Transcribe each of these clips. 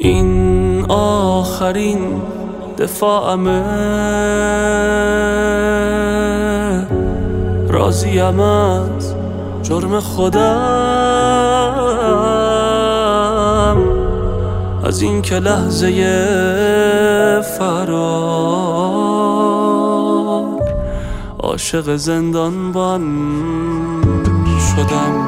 این آخرین دفاعمه، راضیم از جرم خودم، از این که لحظه فرار عاشق زندانبان شدم.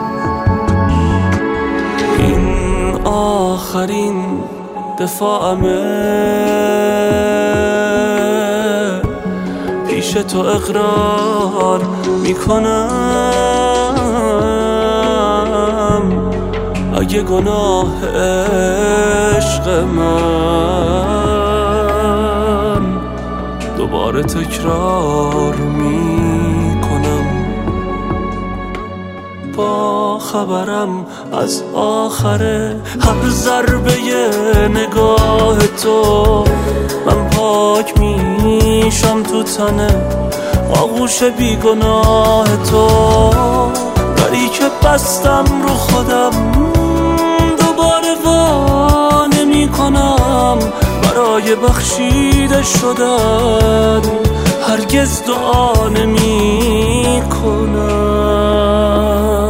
این آخرین دفاعمه، پیش تو اقرار میکنم، اگه گناه عشق من دوباره تکرار میکنم. با خبرم از آخر هر ضربه نگاه تو، من پاک میشم تو تنه آغوش بیگناه تو. دری که بستم رو خودم دوباره وا نمی کنم، برای بخشیده شدن هرگز دعا نمی کنم.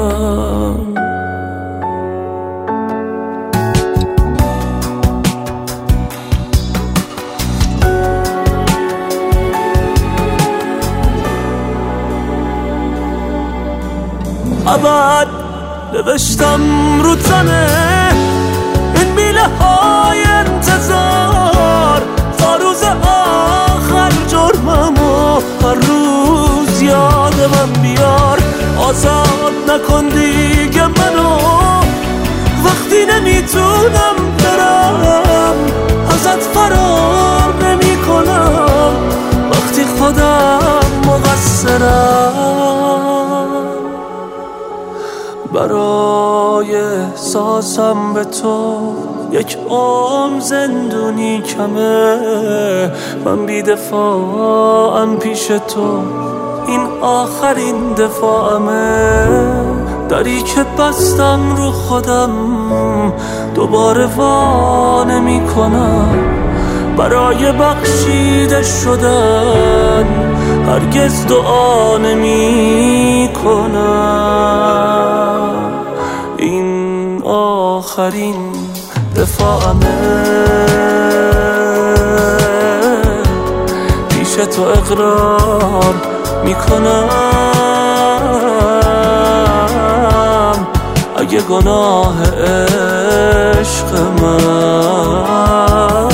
ابد نوشتم رو تنه این میله های انتظار، تا روز آخر جرممو هر روز یادم بیار. آزاد نکن دیگه منو وقتی نمیتونم برم، ازت فرار نمی کنم وقتی خودم مقصرم. برای احساسم به تو یک عمر زندونی کمه، من بی دفاعم پیش تو، این آخرین دفاعمه. دری که بستم رو خودم دوباره وا نمی کنم، برای بخشیده شدن هرگز دعا نمی کنم. این آخرین دفاعمه، پیش تو اقرار میکنم، اگه گناه عشق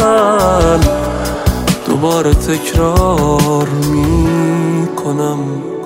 من دوباره تکرار میکنم.